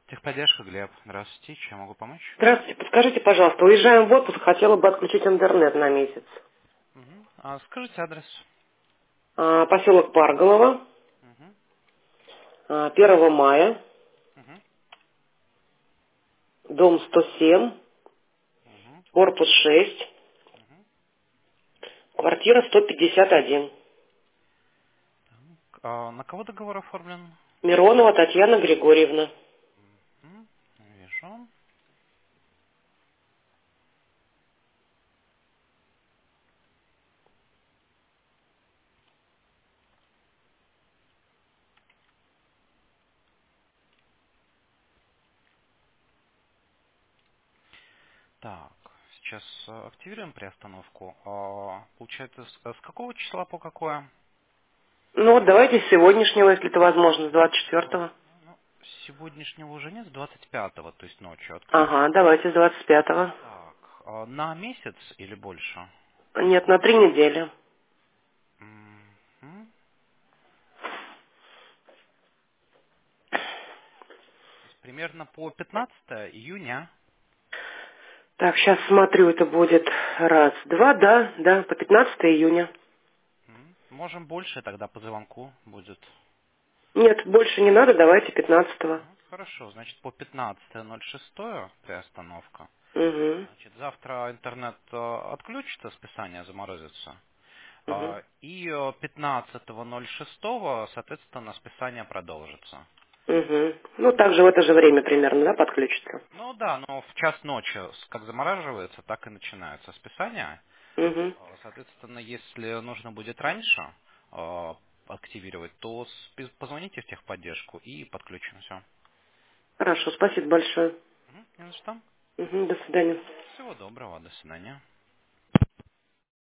Техподдержка, Глеб. Здравствуйте. Чем могу помочь? Здравствуйте, подскажите, пожалуйста, уезжаем в отпуск, хотела бы отключить интернет на месяц. Мгм. Скажите адрес. Поселок Парголово, Мгм. 1 мая, Мгм. дом 107, Мгм. корпус 6, Мгм. квартира 151. На кого договор оформлен? Миронова Татьяна Григорьевна. Вижу. Так, сейчас активируем приостановку. Получается, с какого числа по какое? Ну вот давайте с сегодняшнего, если это возможно, с А, 24-го. ну, сегодняшнего уже нет, с 25-го, то есть ночью Ага, отключим. давайте с 25-го. Так, на месяц или больше? Нет, на 3 недели. Мгм. То есть примерно по 15 июня. Так, сейчас смотрю, это будет раз, два, да, по 15 июня. Можем больше, тогда по звонку будет. Нет, больше не надо, давайте 15-го. Хорошо, значит по 15.06 приостановка. Угу, Значит, завтра интернет отключится, списание заморозится. угу. И 15.06, соответственно, списание продолжится. Угу. Ну, также в это же время примерно, да, подключится? Ну да, но в час ночи, как замораживается, так и начинаются списания. Угу. Соответственно, если нужно будет раньше активировать, то позвоните в техподдержку и подключим все. Хорошо, спасибо большое. Не за что. Угу, до свидания. Всего доброго, до свидания.